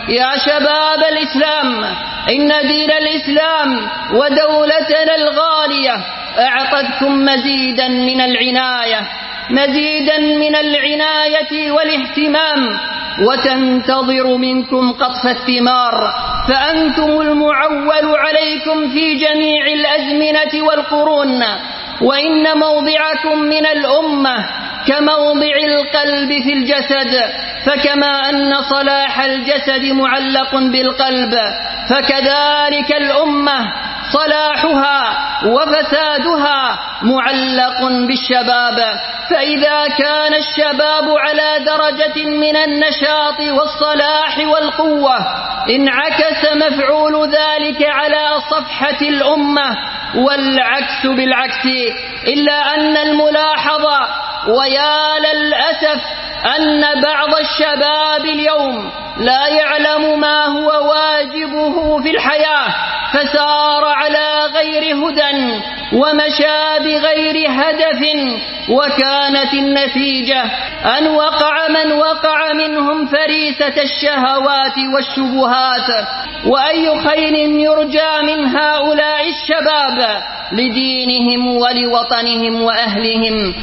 يا شباب الإسلام، إن دين الإسلام ودولتنا الغالية أعطتكم مزيدا من العناية والاهتمام، وتنتظر منكم قطف الثمار، فأنتم المعول عليكم في جميع الأزمنة والقرون، وإن موضعكم من الأمة كموضع القلب في الجسد، فكما أن صلاح الجسد معلق بالقلب، فكذلك الأمة صلاحها وفسادها معلق بالشباب. فإذا كان الشباب على درجة من النشاط والصلاح والقوة، انعكس مفعول ذلك على صفحة الأمة، والعكس بالعكس. إلا أن الملاحظة ويا للأسف أن بعض الشباب اليوم لا يعلم ما هو واجبه في الحياة، فسار على غير هدى ومشى بغير هدف، وكانت النتيجة أن وقع من وقع منهم فريسة الشهوات والشبهات. وأي خير يرجى من هؤلاء الشباب لدينهم ولوطنهم وأهلهم؟